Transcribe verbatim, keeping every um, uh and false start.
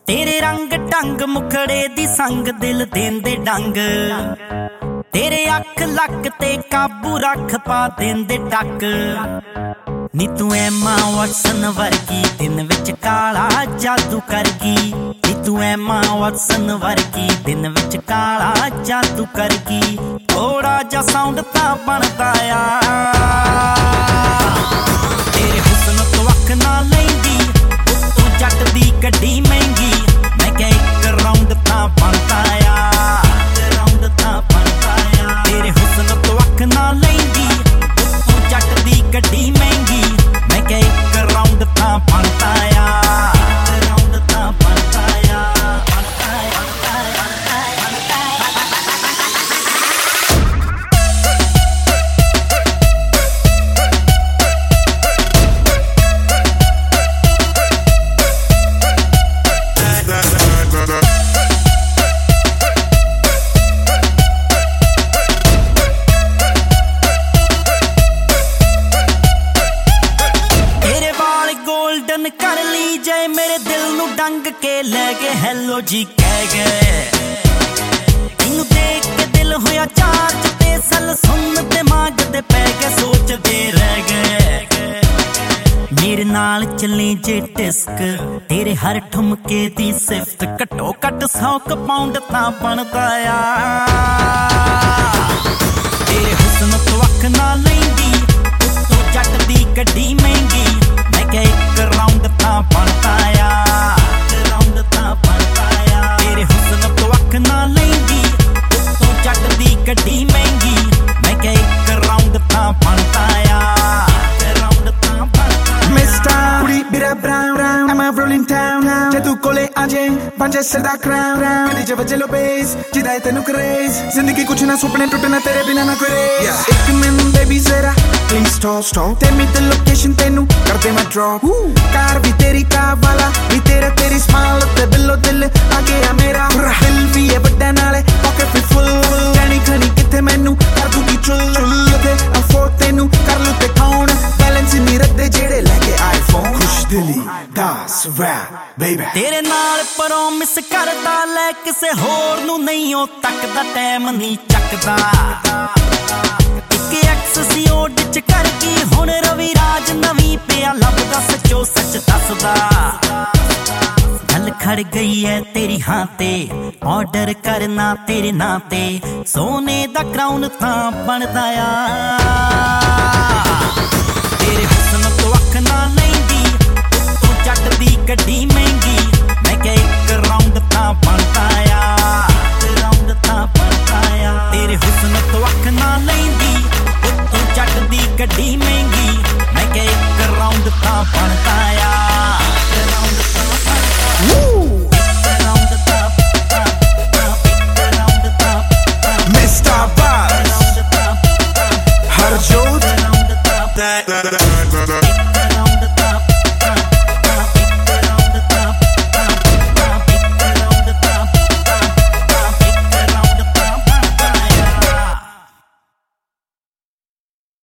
तेरे रंग ढंग मुखड़े दी संग दिल देंदे डंग तेरे अख लक ते काबू रख पा देंदे टक नी तू एमा वॉटसन वर्गी दिन विच काला जादू करगी नी तू एमा वॉटसन वर्गी दिन विच काला जादू करगी थोड़ा जा साउंड तां बनदा आ तेरे हुस्न तो अख ना लैंदी तू जट दी गड्डी महंगी मैं क्या एक राउंड तां बनदा आ राउंड तां बनदा आ तेरे हुस्न तो अख ना लैंदी तू जट दी गड्डी महंगी मैं क्या एक राउंड तां बनदा आ राउंड तां बनदा आ कर ली जाए मेरे दिल नू डंग के ले गए हेलो जी कह गए इनू देख के दिल होया चार्ज ते सल सुन दिमाग दे पै गए सोचदे रह गए मेरे नाल चले जे डिस्क तेरे हर ठुमके दी सिफ्त घटो घट सौ क पाउंड तां बनदा आ तेरे हुस्न तो अख ना लैंदी तू जट दी गड्डी महंगी मैं क्या एक राउंड तां बनदा आ राउंड तां बनदा आ तेरे हुस्न तो अख ना लैंदी तू जट दी गड्डी महंगी मैं क्या एक राउंड तां बनदा आ राउंड तां बनदा मिस्टर कुड़ी मेरा brown brown I'm a rolling town जे तू कोले आजे पंजे सिर दा क्राउन मेरी जब चलो बेस जिदा है तेनू क्रेज जिंदगी कुछ ना सुपने टूटे ना तेरे बिना ना कोई रेस एक मिनट बेबी जरा please stop stop tell me the location तेनू कर दे मैं drop कार भी तेरी कार वाला भी तेरा तेरी smile ते बिल्लो दिल आ गया मेरा दिल भी है बड़ा नाले pocket भी full जानी खानी किथे मैनू कर दूगी चुल ते afford तेनू कर लू ते कौन balance नहीं रखदे जेड़े लेके iPhone खुश दिली das rap baby तेरे नाल प्रॉमिस करदा ले किसे होर नू नहीं ओ तकदा टाइम नहीं चकदा एक एक्ससीओड च कर गई हुण रवि राज नवी पिया लभदा सच्चो सच दसदा गल खड़ गई है तेरी हां ते ऑर्डर करना तेरे नां ते सोने दा क्राउन तां बनदा आ